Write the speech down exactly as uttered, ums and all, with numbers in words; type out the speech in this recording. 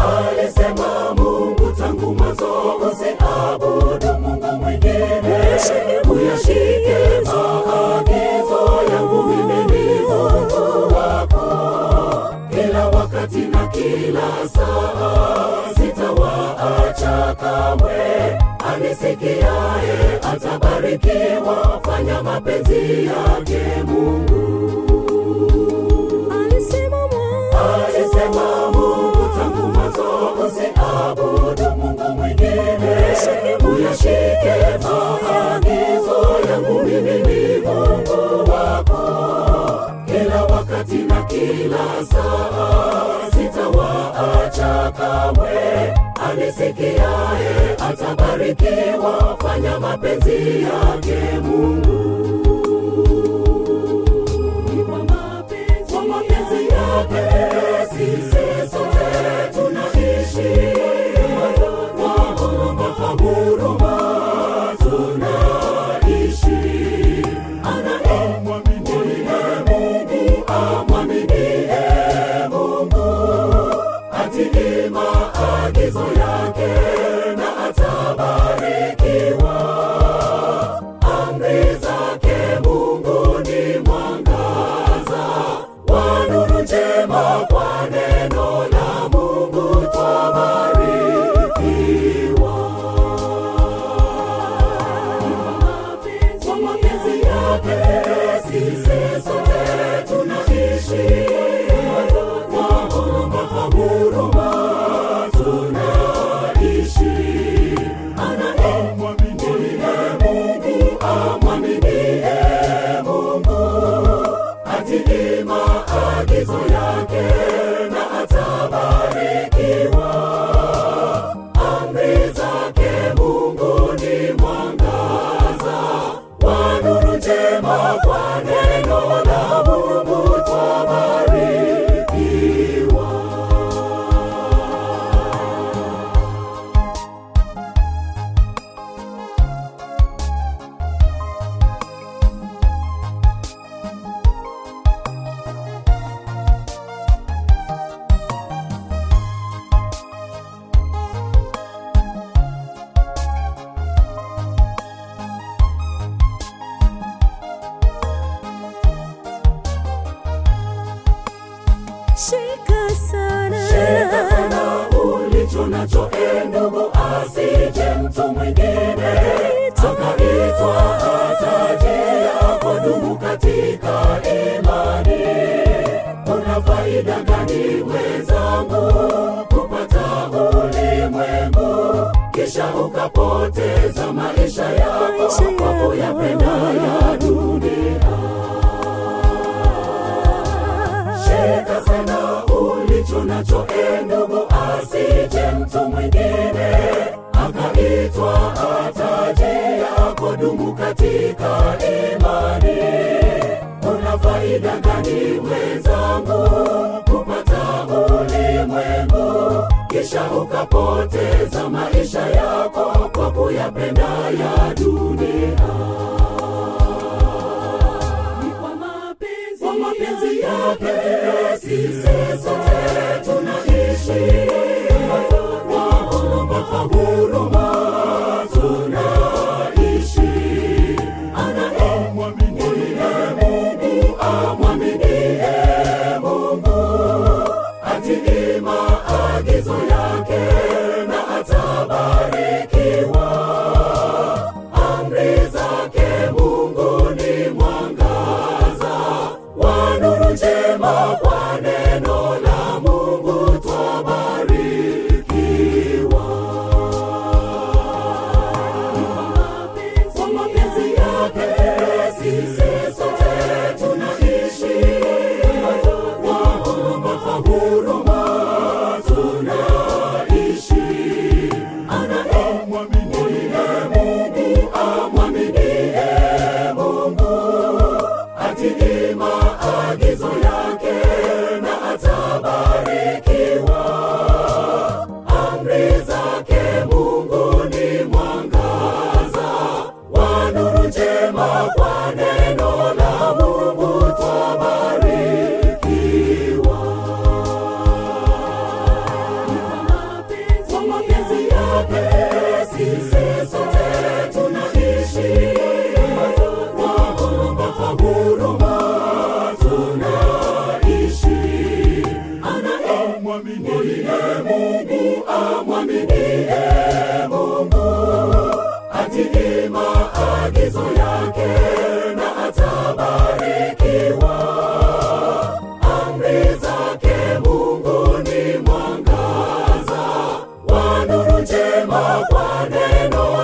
Alisema Mungu tangu mwanzo, usiabudu mungu mwingine, uyashike maagizo yangu, mimi ni Mungu wako. Kila wakati na kila saa sitawaacha kamwe, anisikiaye atabarikiwa, fanya mapenzi yake Mungu. Alisema Mungu tangu mwanzo, usiabudu mungu mwingine, uyashike maagizo yangu, mimi ni Mungu wako. Kila wakati na kila saa sitawaacha kamwe, anisikiaye atabarikiwa, fanya mapenzi yake Mungu. Kwa mapenzi yake sisi sote tunaishi, kwa huruma kwa huruma tunaishi. Anayemwaminie Mungu amwaminie Mungu, atii maagizo yake na atabarikiwa. Amri zake Mungu ni mwangaza wa nuru njema, kwa neno la Mungu twabarikiwa. Kwa mapenzi yake sisi sote tunaishi, kwa huruma kwa huruma tunaishi. Anayemwaminie Mungu amwaminie Mungu, atii maagizo yake na atabarikiwa. Amri zake Mungu ni mwangaza wa nuru njema, kwa neno la Mungu twabarikiwa. Shika sana, Shika sana ulicho nacho, e ndugu, asije mtu mwingine akaitwa hataji yako. Dumu katika imani. Kuna faida gani wenzangu kupata ulimwengu, kisha ukapoteza maisha yako kwa kuyapenda ya dunia? Shika sana ulicho nacho, e ndugu, asije mtu mwingine akaitwa hataji yako. Dumu katika imani. Kuna faida gani wenzangu kupata ulimwengu, kisha ukapoteza maisha yako kwa kuyapenda ya dunia? Kwa mapenzi yake sisi sote tunaishi, kwa huruma kwa huruma tunaishi. Anayemwaminie Mungu amwaminie Mungu, atii maagizo yake na atabarikiwa. Amri zake Mungu ni mwangaza wa nuru njema, kwa neno la Mungu twabarikiwa. Kwa mapenzi yake sisi sote tunaishi, kwa huruma kwa huruma tunaishi. Mwaminie Mungu, amwaminie Mungu, atii maagizo yake na atabarikiwa. Amri zake Mungu ni mwangaza wa nuru njema kwa neno